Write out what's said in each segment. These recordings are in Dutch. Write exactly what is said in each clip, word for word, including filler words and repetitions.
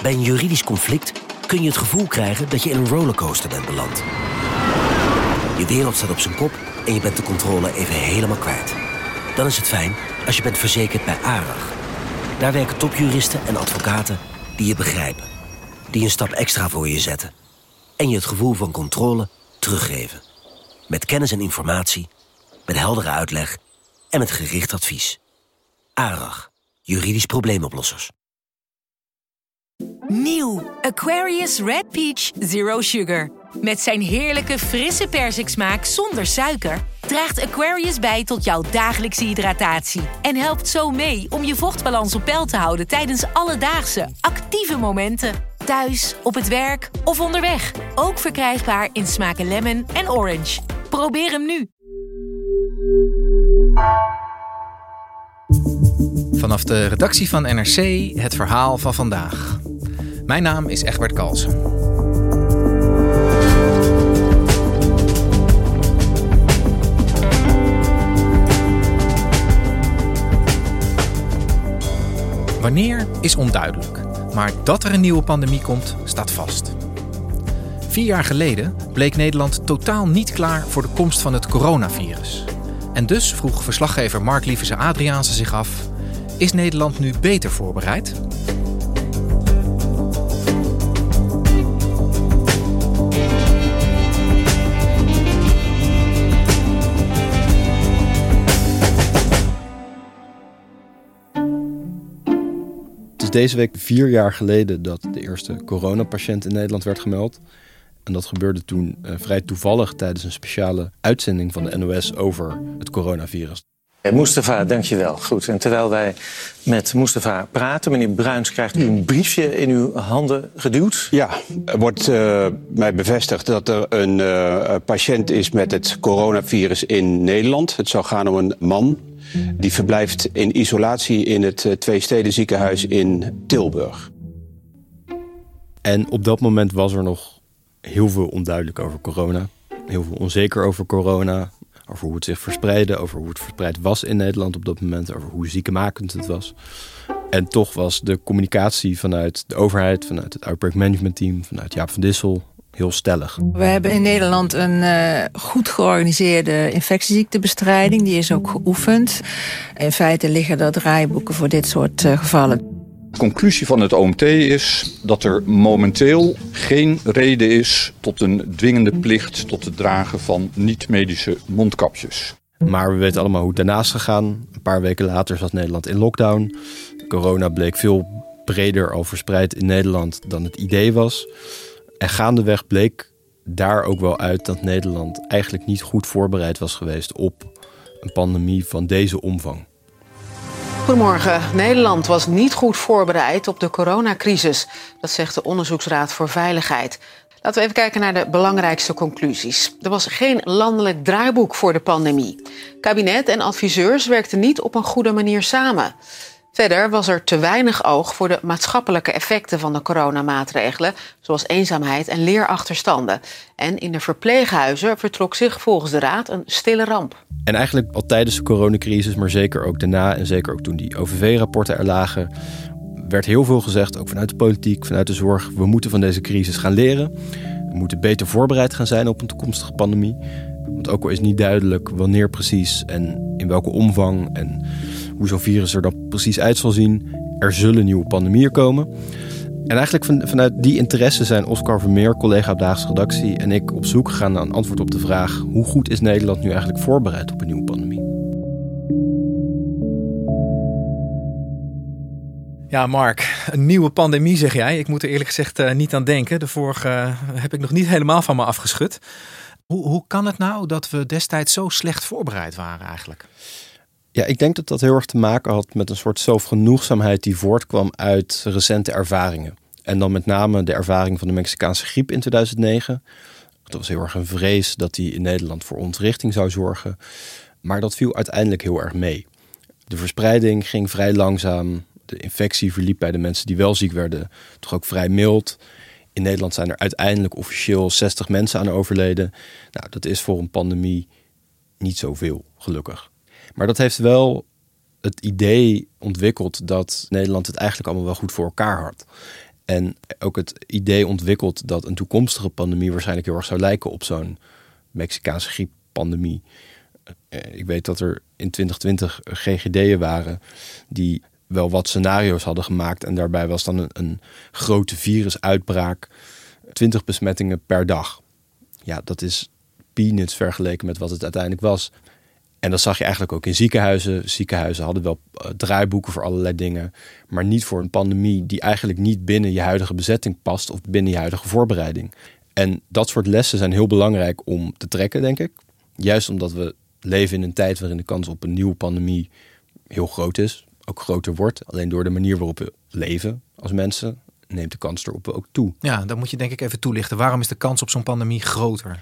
Bij een juridisch conflict kun je het gevoel krijgen dat je in een rollercoaster bent beland. Je wereld staat op zijn kop en je bent de controle even helemaal kwijt. Dan is het fijn als je bent verzekerd bij ARAG. Daar werken topjuristen en advocaten die je begrijpen. Die een stap extra voor je zetten. En je het gevoel van controle teruggeven. Met kennis en informatie, met heldere uitleg en met gericht advies. ARAG, juridisch probleemoplossers. Nieuw Aquarius Red Peach Zero Sugar. Met zijn heerlijke frisse persiksmaak zonder suiker draagt Aquarius bij tot jouw dagelijkse hydratatie. En helpt zo mee om je vochtbalans op peil te houden tijdens alledaagse, actieve momenten. Thuis, op het werk of onderweg. Ook verkrijgbaar in smaken lemon en orange. Probeer hem nu. Vanaf de redactie van N R C het verhaal van vandaag. Mijn naam is Egbert Kalsen. Wanneer is onduidelijk, maar dat er een nieuwe pandemie komt, staat vast. Vier jaar geleden bleek Nederland totaal niet klaar voor de komst van het coronavirus. En dus vroeg verslaggever Mark Lievese Adriaanse zich af: is Nederland nu beter voorbereid? Deze week vier jaar geleden dat de eerste coronapatiënt in Nederland werd gemeld. En dat gebeurde toen uh, vrij toevallig tijdens een speciale uitzending van de N O S over het coronavirus. Mustafa, dankjewel. Goed, en terwijl wij met Mustafa praten, meneer Bruins, krijgt u een briefje in uw handen geduwd? Ja, er wordt uh, mij bevestigd dat er een uh, patiënt is met het coronavirus in Nederland. Het zou gaan om een man. Die verblijft in isolatie in het uh, Tweestedenziekenhuis in Tilburg. En op dat moment was er nog heel veel onduidelijk over corona. Heel veel onzeker over corona. Over hoe het zich verspreidde, over hoe het verspreid was in Nederland op dat moment. Over hoe ziekmakend het was. En toch was de communicatie vanuit de overheid, vanuit het Outbreak Management Team, vanuit Jaap van Dissel heel stellig. We hebben in Nederland een uh, goed georganiseerde infectieziektebestrijding. Die is ook geoefend. In feite liggen er draaiboeken voor dit soort uh, gevallen. De conclusie van het O M T is dat er momenteel geen reden is tot een dwingende plicht tot het dragen van niet-medische mondkapjes. Maar we weten allemaal hoe het daarna is gegaan. Een paar weken later zat Nederland in lockdown. Corona bleek veel breder al verspreid in Nederland dan het idee was. En gaandeweg bleek daar ook wel uit dat Nederland eigenlijk niet goed voorbereid was geweest op een pandemie van deze omvang. Goedemorgen. Nederland was niet goed voorbereid op de coronacrisis. Dat zegt de Onderzoeksraad voor Veiligheid. Laten we even kijken naar de belangrijkste conclusies. Er was geen landelijk draaiboek voor de pandemie. Kabinet en adviseurs werkten niet op een goede manier samen. Verder was er te weinig oog voor de maatschappelijke effecten van de coronamaatregelen, zoals eenzaamheid en leerachterstanden. En in de verpleeghuizen vertrok zich volgens de Raad een stille ramp. En eigenlijk al tijdens de coronacrisis, maar zeker ook daarna en zeker ook toen die O V V-rapporten er lagen, werd heel veel gezegd, ook vanuit de politiek, vanuit de zorg: we moeten van deze crisis gaan leren. We moeten beter voorbereid gaan zijn op een toekomstige pandemie. Want ook al is niet duidelijk wanneer precies en in welke omvang en hoe zo'n virus er dan precies uit zal zien, er zullen nieuwe pandemieën komen. En eigenlijk van, vanuit die interesse zijn Oscar Vermeer, collega op de Haagse redactie, en ik op zoek gegaan naar een antwoord op de vraag: hoe goed is Nederland nu eigenlijk voorbereid op een nieuwe pandemie? Ja, Mark, een nieuwe pandemie zeg jij. Ik moet er eerlijk gezegd uh, niet aan denken. De vorige uh, heb ik nog niet helemaal van me afgeschud. Hoe, hoe kan het nou dat we destijds zo slecht voorbereid waren eigenlijk? Ja, ik denk dat dat heel erg te maken had met een soort zelfgenoegzaamheid die voortkwam uit recente ervaringen. En dan met name de ervaring van de Mexicaanse griep in tweeduizend negen. Dat was heel erg een vrees dat die in Nederland voor ontwrichting zou zorgen. Maar dat viel uiteindelijk heel erg mee. De verspreiding ging vrij langzaam. De infectie verliep bij de mensen die wel ziek werden toch ook vrij mild. In Nederland zijn er uiteindelijk officieel zestig mensen aan overleden. Nou, dat is voor een pandemie niet zoveel, gelukkig. Maar dat heeft wel het idee ontwikkeld dat Nederland het eigenlijk allemaal wel goed voor elkaar had. En ook het idee ontwikkeld dat een toekomstige pandemie waarschijnlijk heel erg zou lijken op zo'n Mexicaanse grieppandemie. Ik weet dat er in twintig twintig G G D'en waren die wel wat scenario's hadden gemaakt. En daarbij was dan een, een grote virusuitbraak, twintig besmettingen per dag. Ja, dat is peanuts vergeleken met wat het uiteindelijk was. En dat zag je eigenlijk ook in ziekenhuizen. Ziekenhuizen hadden wel uh, draaiboeken voor allerlei dingen, maar niet voor een pandemie die eigenlijk niet binnen je huidige bezetting past of binnen je huidige voorbereiding. En dat soort lessen zijn heel belangrijk om te trekken, denk ik. Juist omdat we leven in een tijd waarin de kans op een nieuwe pandemie heel groot is. Ook groter wordt. Alleen door de manier waarop we leven als mensen neemt de kans erop ook toe. Ja, dan moet je denk ik even toelichten. Waarom is de kans op zo'n pandemie groter?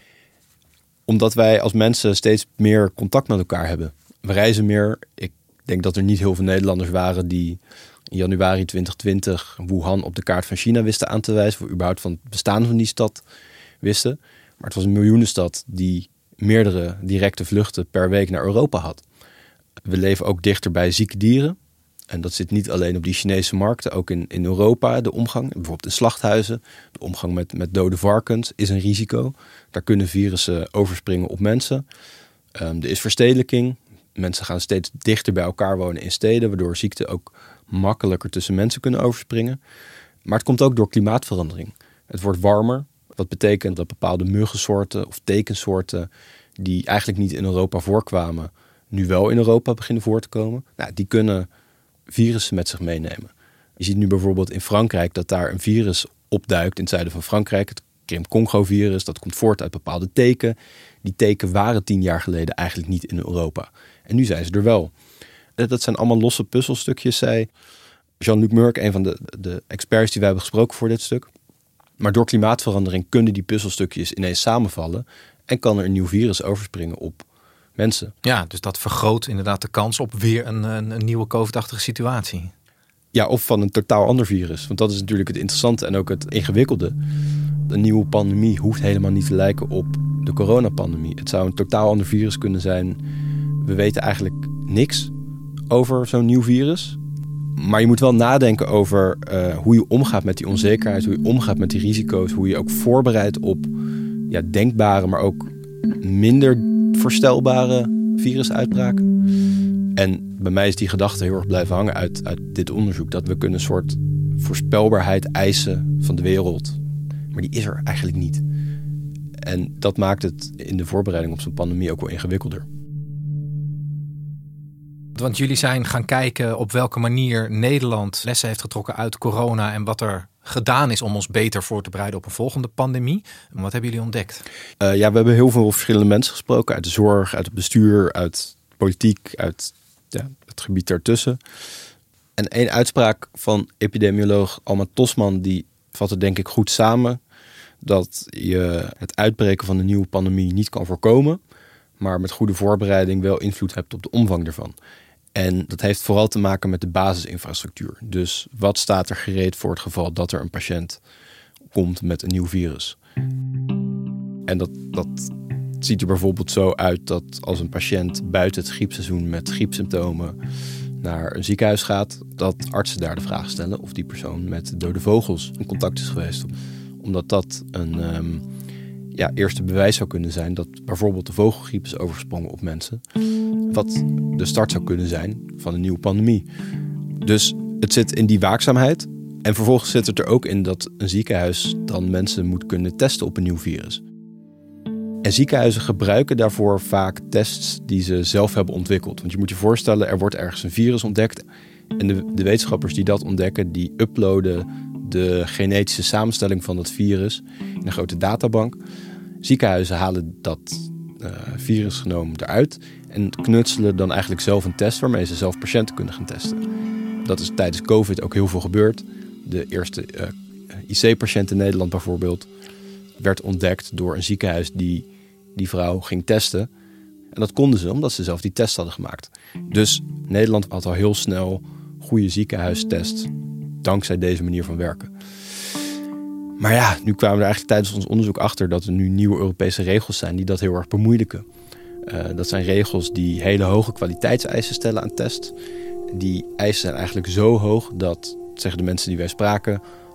Omdat wij als mensen steeds meer contact met elkaar hebben. We reizen meer. Ik denk dat er niet heel veel Nederlanders waren die in januari twintig twintig Wuhan op de kaart van China wisten aan te wijzen. Of überhaupt van het bestaan van die stad wisten. Maar het was een miljoenenstad die meerdere directe vluchten per week naar Europa had. We leven ook dichter bij zieke dieren. En dat zit niet alleen op die Chinese markten, ook in, in Europa de omgang. Bijvoorbeeld in slachthuizen. De omgang met, met dode varkens is een risico. Daar kunnen virussen overspringen op mensen. Um, er is verstedelijking. Mensen gaan steeds dichter bij elkaar wonen in steden, waardoor ziekten ook makkelijker tussen mensen kunnen overspringen. Maar het komt ook door klimaatverandering. Het wordt warmer. Wat betekent dat bepaalde muggensoorten of tekensoorten die eigenlijk niet in Europa voorkwamen, nu wel in Europa beginnen voor te komen. Nou, die kunnen virussen met zich meenemen. Je ziet nu bijvoorbeeld in Frankrijk dat daar een virus opduikt in het zuiden van Frankrijk. Het Krim-Congo-virus, dat komt voort uit bepaalde teken. Die teken waren tien jaar geleden eigenlijk niet in Europa. En nu zijn ze er wel. Dat zijn allemaal losse puzzelstukjes, zei Jean-Luc Murk, een van de, de experts die wij hebben gesproken voor dit stuk. Maar door klimaatverandering kunnen die puzzelstukjes ineens samenvallen en kan er een nieuw virus overspringen op mensen. Ja, dus dat vergroot inderdaad de kans op weer een, een, een nieuwe COVID-achtige situatie. Ja, of van een totaal ander virus. Want dat is natuurlijk het interessante en ook het ingewikkelde. Een nieuwe pandemie hoeft helemaal niet te lijken op de coronapandemie. Het zou een totaal ander virus kunnen zijn. We weten eigenlijk niks over zo'n nieuw virus. Maar je moet wel nadenken over uh, hoe je omgaat met die onzekerheid, hoe je omgaat met die risico's, hoe je ook voorbereidt op ja, denkbare, maar ook minder voorstelbare virusuitbraken. En bij mij is die gedachte heel erg blijven hangen uit, uit dit onderzoek, dat we kunnen een soort voorspelbaarheid eisen van de wereld. Maar die is er eigenlijk niet. En dat maakt het in de voorbereiding op zo'n pandemie ook wel ingewikkelder. Want jullie zijn gaan kijken op welke manier Nederland lessen heeft getrokken uit corona en wat er gedaan is om ons beter voor te bereiden op een volgende pandemie. En wat hebben jullie ontdekt? Uh, ja, we hebben heel veel verschillende mensen gesproken. Uit de zorg, uit het bestuur, uit politiek, uit ja, het gebied daartussen. En één uitspraak van epidemioloog Alma Tosman, die vatte denk ik goed samen dat je het uitbreken van een nieuwe pandemie niet kan voorkomen, maar met goede voorbereiding wel invloed hebt op de omvang ervan. En dat heeft vooral te maken met de basisinfrastructuur. Dus wat staat er gereed voor het geval dat er een patiënt komt met een nieuw virus? En dat, dat ziet er bijvoorbeeld zo uit dat als een patiënt buiten het griepseizoen met griepsymptomen naar een ziekenhuis gaat, dat artsen daar de vraag stellen of die persoon met dode vogels in contact is geweest. Omdat dat een um, ja, eerste bewijs zou kunnen zijn dat bijvoorbeeld de vogelgriep is overgesprongen op mensen. Wat de start zou kunnen zijn van een nieuwe pandemie. Dus het zit in die waakzaamheid. En vervolgens zit het er ook in dat een ziekenhuis dan mensen moet kunnen testen op een nieuw virus. En ziekenhuizen gebruiken daarvoor vaak tests die ze zelf hebben ontwikkeld. Want je moet je voorstellen, er wordt ergens een virus ontdekt. En de, de wetenschappers die dat ontdekken, die uploaden de genetische samenstelling van dat virus in een grote databank. Ziekenhuizen halen dat uh, virusgenoom eruit en knutselen dan eigenlijk zelf een test waarmee ze zelf patiënten kunnen gaan testen. Dat is tijdens COVID ook heel veel gebeurd. De eerste uh, I C-patiënt in Nederland bijvoorbeeld werd ontdekt door een ziekenhuis die die vrouw ging testen. En dat konden ze omdat ze zelf die test hadden gemaakt. Dus Nederland had al heel snel goede ziekenhuistests dankzij deze manier van werken. Maar ja, nu kwamen we er eigenlijk tijdens ons onderzoek achter dat er nu nieuwe Europese regels zijn die dat heel erg bemoeilijken. Uh, dat zijn regels die hele hoge kwaliteitseisen stellen aan tests. Die eisen zijn eigenlijk zo hoog dat, zeggen de mensen die wij spraken,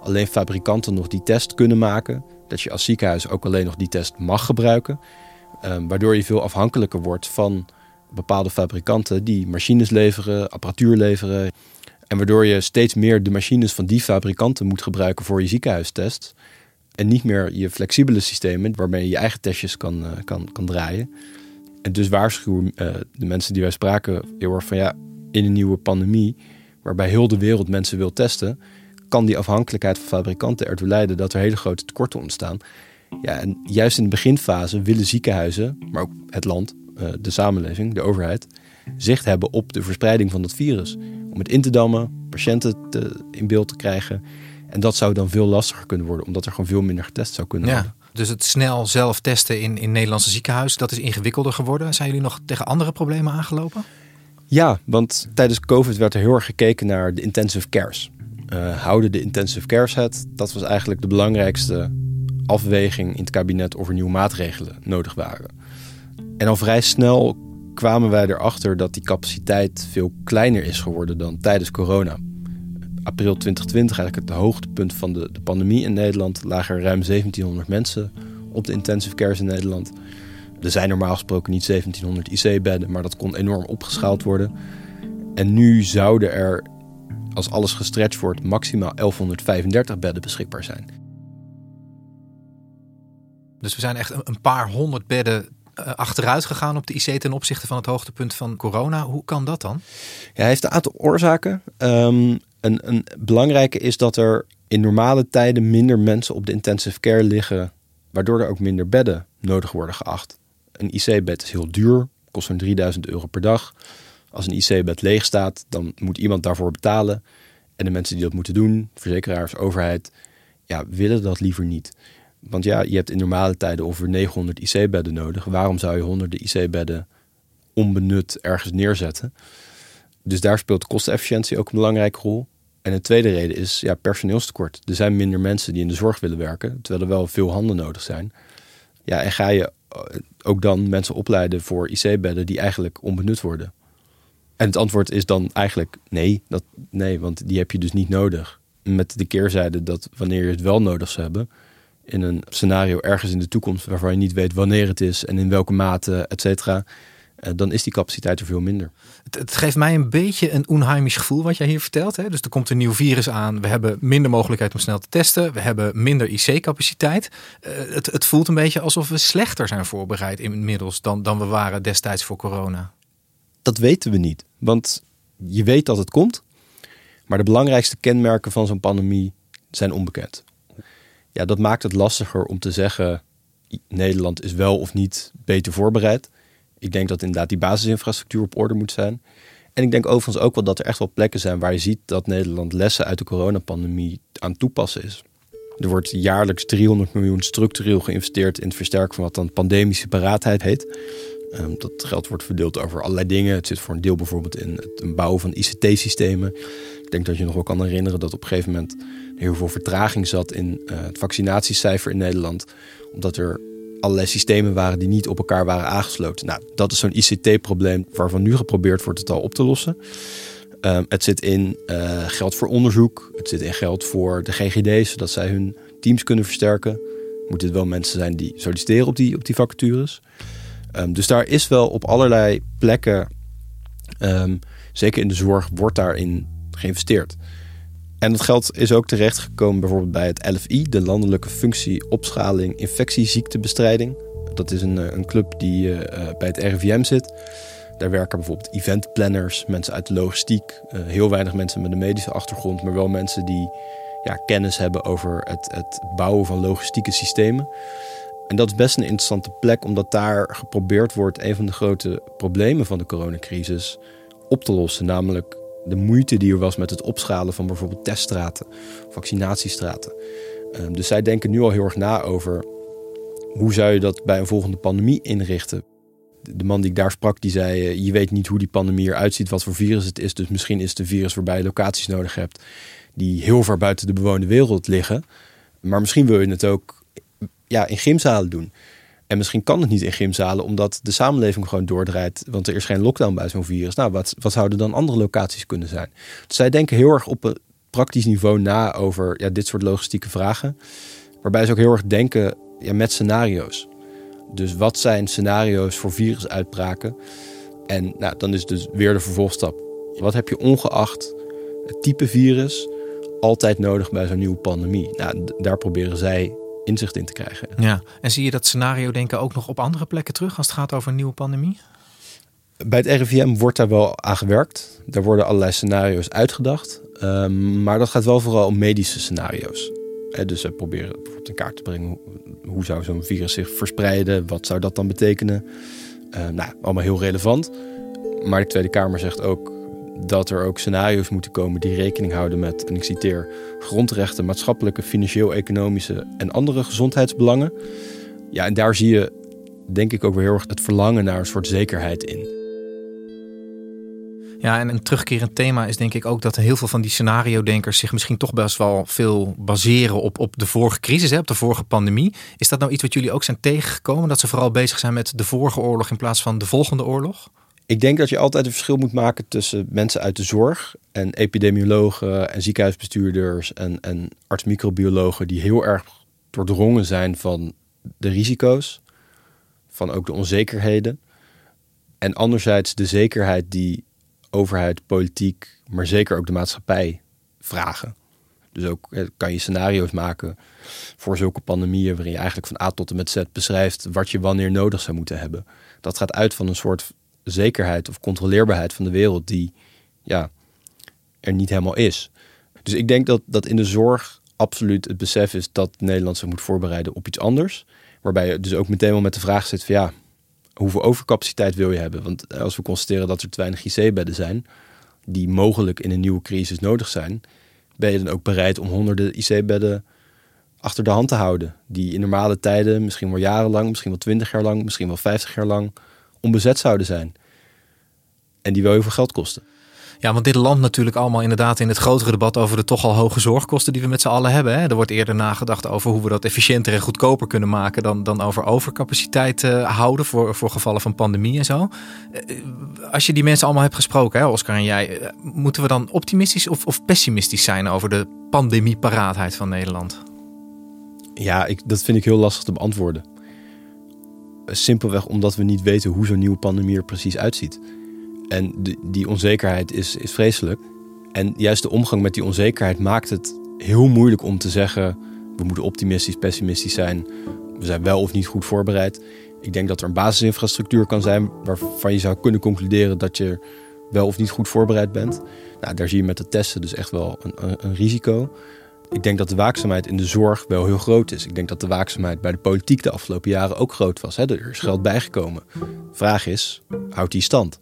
alleen fabrikanten nog die test kunnen maken. Dat je als ziekenhuis ook alleen nog die test mag gebruiken. Um, waardoor je veel afhankelijker wordt van bepaalde fabrikanten die machines leveren, apparatuur leveren. En waardoor je steeds meer de machines van die fabrikanten moet gebruiken voor je ziekenhuistest. En niet meer je flexibele systemen waarmee je je eigen testjes kan, uh, kan, kan draaien. En dus waarschuwen uh, de mensen die wij spraken heel erg van ja, in een nieuwe pandemie, waarbij heel de wereld mensen wil testen, kan die afhankelijkheid van fabrikanten ertoe leiden dat er hele grote tekorten ontstaan. Ja, en juist in de beginfase willen ziekenhuizen, maar ook het land, uh, de samenleving, de overheid, zicht hebben op de verspreiding van dat virus. Om het in te dammen, patiënten te, in beeld te krijgen. En dat zou dan veel lastiger kunnen worden, omdat er gewoon veel minder getest zou kunnen worden. Ja, dus het snel zelf testen in, in Nederlandse ziekenhuizen, dat is ingewikkelder geworden. Zijn jullie nog tegen andere problemen aangelopen? Ja, want tijdens COVID werd er heel erg gekeken naar de intensive cares. Uh, houden de intensive cares het? Dat was eigenlijk de belangrijkste afweging in het kabinet of er nieuwe maatregelen nodig waren. En al vrij snel kwamen wij erachter dat die capaciteit veel kleiner is geworden dan tijdens corona. April twintig twintig, eigenlijk het hoogtepunt van de, de pandemie in Nederland, lagen er ruim zeventienhonderd mensen op de intensive cares in Nederland. Er zijn normaal gesproken niet zeventienhonderd I C-bedden, maar dat kon enorm opgeschaald worden. En nu zouden er, als alles gestretched wordt, maximaal elfhonderdvijfendertig bedden beschikbaar zijn. Dus we zijn echt een paar honderd bedden achteruit gegaan op de I C ten opzichte van het hoogtepunt van corona. Hoe kan dat dan? Ja, hij heeft een aantal oorzaken. Um, een, een belangrijke is dat er in normale tijden minder mensen op de intensive care liggen, waardoor er ook minder bedden nodig worden geacht. Een I C-bed is heel duur, kost zo'n drieduizend euro per dag. Als een I C-bed leeg staat, dan moet iemand daarvoor betalen. En de mensen die dat moeten doen, verzekeraars, overheid, ja, willen dat liever niet. Want ja, je hebt in normale tijden ongeveer negenhonderd I C-bedden nodig. Waarom zou je honderden I C-bedden onbenut ergens neerzetten? Dus daar speelt kostenefficiëntie ook een belangrijke rol. En een tweede reden is ja, personeelstekort. Er zijn minder mensen die in de zorg willen werken, terwijl er wel veel handen nodig zijn. Ja, en ga je ook dan mensen opleiden voor I C-bedden die eigenlijk onbenut worden? En het antwoord is dan eigenlijk nee, dat, nee, want die heb je dus niet nodig. Met de keerzijde dat wanneer je het wel nodig zou hebben, in een scenario ergens in de toekomst waarvan je niet weet wanneer het is en in welke mate, et cetera, dan is die capaciteit er veel minder. Het, het geeft mij een beetje een onheimisch gevoel wat jij hier vertelt. Hè? Dus er komt een nieuw virus aan. We hebben minder mogelijkheid om snel te testen. We hebben minder I C-capaciteit. Uh, het, het voelt een beetje alsof we slechter zijn voorbereid inmiddels dan, dan we waren destijds voor corona. Dat weten we niet. Want je weet dat het komt. Maar de belangrijkste kenmerken van zo'n pandemie zijn onbekend. Ja, dat maakt het lastiger om te zeggen Nederland is wel of niet beter voorbereid. Ik denk dat inderdaad die basisinfrastructuur op orde moet zijn. En ik denk overigens ook wel dat er echt wel plekken zijn waar je ziet dat Nederland lessen uit de coronapandemie aan het toepassen is. Er wordt jaarlijks driehonderd miljoen structureel geïnvesteerd in het versterken van wat dan pandemische paraatheid heet. Um, dat geld wordt verdeeld over allerlei dingen. Het zit voor een deel bijvoorbeeld in het bouwen van I C T-systemen. Ik denk dat je nog wel kan herinneren dat op een gegeven moment heel veel vertraging zat in uh, het vaccinatiecijfer in Nederland. Omdat er allerlei systemen waren die niet op elkaar waren aangesloten. Nou, dat is zo'n I C T-probleem waarvan nu geprobeerd wordt het al op te lossen. Um, het zit in uh, geld voor onderzoek. Het zit in geld voor de G G D's, zodat zij hun teams kunnen versterken. Moeten het wel mensen zijn die solliciteren op die, op die vacatures. Um, dus daar is wel op allerlei plekken, um, zeker in de zorg, wordt daarin geïnvesteerd. En dat geld is ook terechtgekomen bijvoorbeeld bij het L F I, de Landelijke Functie Opschaling Infectieziektebestrijding. Dat is een, een club die uh, bij het R I V M zit. Daar werken bijvoorbeeld eventplanners, mensen uit de logistiek. Uh, heel weinig mensen met een medische achtergrond, maar wel mensen die ja, kennis hebben over het, het bouwen van logistieke systemen. En dat is best een interessante plek, omdat daar geprobeerd wordt een van de grote problemen van de coronacrisis op te lossen. Namelijk de moeite die er was met het opschalen van bijvoorbeeld teststraten, vaccinatiestraten. Um, dus zij denken nu al heel erg na over hoe zou je dat bij een volgende pandemie inrichten. De man die ik daar sprak, die zei, uh, je weet niet hoe die pandemie eruit ziet, wat voor virus het is. Dus misschien is het een virus waarbij je locaties nodig hebt die heel ver buiten de bewoonde wereld liggen. Maar misschien wil je het ook ja, in gymzalen doen. En misschien kan het niet in gymzalen, omdat de samenleving gewoon doordraait. Want er is geen lockdown bij zo'n virus. Nou, wat, wat zouden dan andere locaties kunnen zijn? Dus zij denken heel erg op een, praktisch niveau na over ja, dit soort logistieke vragen. Waarbij ze ook heel erg denken ja, met scenario's. Dus wat zijn scenario's voor virusuitbraken? En nou, dan is dus weer de vervolgstap. Wat heb je ongeacht het type virus altijd nodig bij zo'n nieuwe pandemie? Nou, d- daar proberen zij inzicht in te krijgen. Ja, en zie je dat scenario denken ook nog op andere plekken terug als het gaat over een nieuwe pandemie? Bij het R I V M wordt daar wel aan gewerkt. Daar worden allerlei scenario's uitgedacht. Um, maar dat gaat wel vooral om medische scenario's. He, dus ze proberen bijvoorbeeld in kaart te brengen hoe, hoe zou zo'n virus zich verspreiden? Wat zou dat dan betekenen? Uh, nou, allemaal heel relevant. Maar de Tweede Kamer zegt ook dat er ook scenario's moeten komen die rekening houden met, en ik citeer, grondrechten, maatschappelijke, financieel-economische en andere gezondheidsbelangen. Ja, en daar zie je denk ik ook weer heel erg het verlangen naar een soort zekerheid in. Ja, en een terugkerend thema is denk ik ook dat heel veel van die scenario-denkers zich misschien toch best wel veel baseren op, op de vorige crisis, hè, op de vorige pandemie. Is dat nou iets wat jullie ook zijn tegengekomen? Dat ze vooral bezig zijn met de vorige oorlog in plaats van de volgende oorlog? Ik denk dat je altijd een verschil moet maken tussen mensen uit de zorg en epidemiologen en ziekenhuisbestuurders en, en arts-microbiologen die heel erg doordrongen zijn van de risico's, van ook de onzekerheden. En anderzijds de zekerheid die overheid, politiek, maar zeker ook de maatschappij vragen. Dus ook kan je scenario's maken voor zulke pandemieën waarin je eigenlijk van A tot en met Z beschrijft wat je wanneer nodig zou moeten hebben. Dat gaat uit van een soort zekerheid of controleerbaarheid van de wereld die ja, er niet helemaal is. Dus ik denk dat, dat in de zorg absoluut het besef is dat Nederland zich moet voorbereiden op iets anders. Waarbij je dus ook meteen wel met de vraag zit van ja, hoeveel overcapaciteit wil je hebben? Want als we constateren dat er te weinig I C-bedden zijn, die mogelijk in een nieuwe crisis nodig zijn, ben je dan ook bereid om honderden I C-bedden achter de hand te houden. Die in normale tijden misschien wel jarenlang, misschien wel twintig jaar lang, misschien wel vijftig jaar lang onbezet zouden zijn. En die wel heel veel geld kosten. Ja, want dit landt natuurlijk allemaal inderdaad in het grotere debat over de toch al hoge zorgkosten die we met z'n allen hebben. Hè? Er wordt eerder nagedacht over hoe we dat efficiënter en goedkoper kunnen maken dan, dan over overcapaciteit uh, houden voor, voor gevallen van pandemie en zo. Uh, als je die mensen allemaal hebt gesproken, hè, Oscar en jij, uh, moeten we dan optimistisch of, of pessimistisch zijn over de pandemieparaatheid van Nederland? Ja, ik, dat vind ik heel lastig te beantwoorden. Simpelweg omdat we niet weten hoe zo'n nieuwe pandemie er precies uitziet. En die, die onzekerheid is, is vreselijk. En juist de omgang met die onzekerheid maakt het heel moeilijk om te zeggen, we moeten optimistisch, pessimistisch zijn. We zijn wel of niet goed voorbereid. Ik denk dat er een basisinfrastructuur kan zijn waarvan je zou kunnen concluderen dat je wel of niet goed voorbereid bent. Nou, daar zie je met de testen dus echt wel een, een, een risico. Ik denk dat de waakzaamheid in de zorg wel heel groot is. Ik denk dat de waakzaamheid bij de politiek de afgelopen jaren ook groot was. Hè? Er is geld bijgekomen. Vraag is, houdt die stand?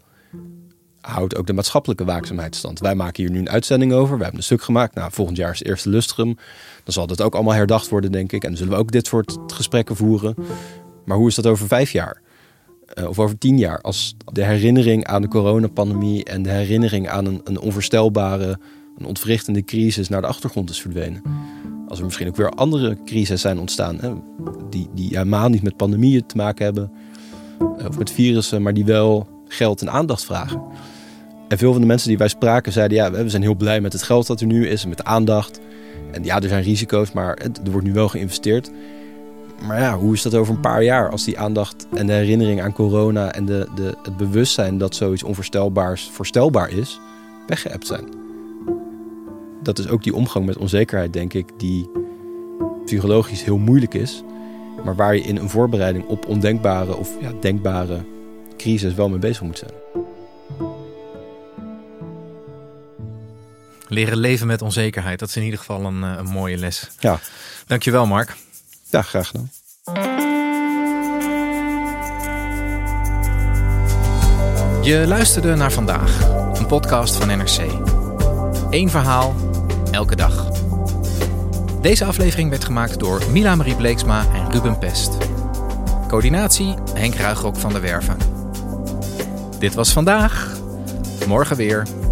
Houdt ook de maatschappelijke waakzaamheid stand? Wij maken hier nu een uitzending over. We hebben een stuk gemaakt. Nou, volgend jaar is het eerste lustrum. Dan zal dat ook allemaal herdacht worden, denk ik. En dan zullen we ook dit soort gesprekken voeren. Maar hoe is dat over vijf jaar? Uh, of over tien jaar? Als de herinnering aan de coronapandemie en de herinnering aan een, een onvoorstelbare, een ontwrichtende crisis naar de achtergrond is verdwenen. Als er misschien ook weer andere crises zijn ontstaan, hè, die, die helemaal niet met pandemieën te maken hebben, of met virussen, maar die wel geld en aandacht vragen. En veel van de mensen die wij spraken zeiden, ja, we zijn heel blij met het geld dat er nu is en met de aandacht. En ja, er zijn risico's, maar er wordt nu wel geïnvesteerd. Maar ja, hoe is dat over een paar jaar als die aandacht en de herinnering aan corona en de, de, het bewustzijn dat zoiets onvoorstelbaars voorstelbaar is, weggeëpt zijn? Dat is ook die omgang met onzekerheid, denk ik, die psychologisch heel moeilijk is, maar waar je in een voorbereiding op ondenkbare of ja, denkbare crisis wel mee bezig moet zijn. Leren leven met onzekerheid, dat is in ieder geval een, een mooie les. Ja. Dankjewel, Mark. Ja, graag gedaan. Je luisterde naar Vandaag, een podcast van N R C. Eén verhaal, elke dag. Deze aflevering werd gemaakt door Mila Marie Bleeksma en Ruben Pest. Coördinatie Henk Ruigrok van der Werven. Dit was Vandaag, morgen weer.